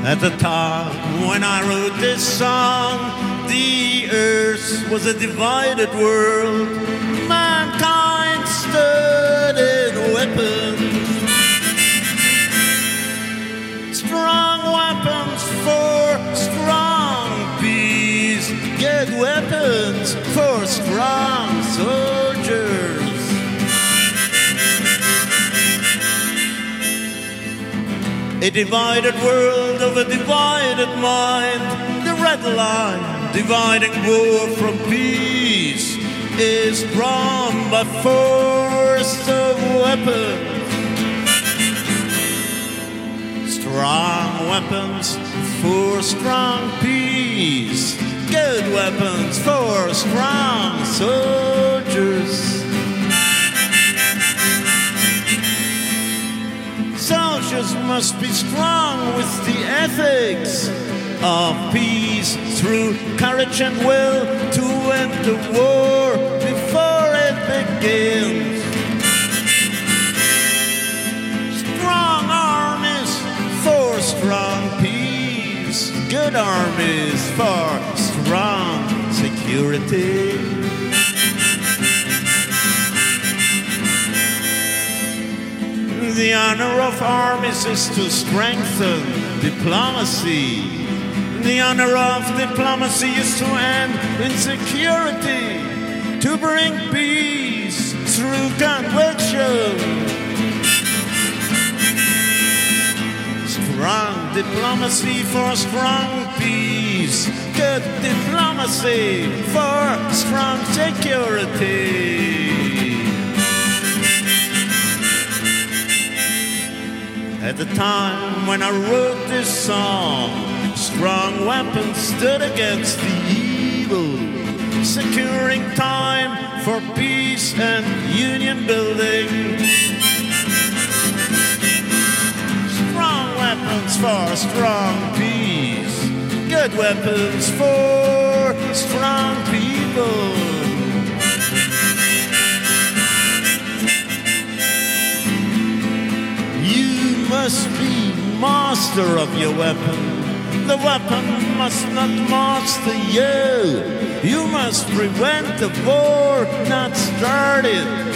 At the time when I wrote this song, the earth was a divided world. Mankind stood in weapons, strong weapons for strong peace, good weapons for strong soldiers. A divided world of a divided mind, the red line dividing war from peace is drawn by force of weapons. Strong weapons for strong peace, good weapons for strong soldiers. Soldiers must be strong with the ethics of peace, through courage and will to end the war before it begins. Strong armies for strong peace, good armies for strong security. The honor of armies is to strengthen diplomacy. The honor of diplomacy is to end insecurity, to bring peace through conviction. Strong diplomacy for strong peace, good diplomacy for strong security. At the time when I wrote this song, strong weapons stood against the evil, securing time for peace and union building. Strong weapons for strong peace, good weapons for strong people. Must be master of your weapon. The weapon must not master you. You must prevent the war not started.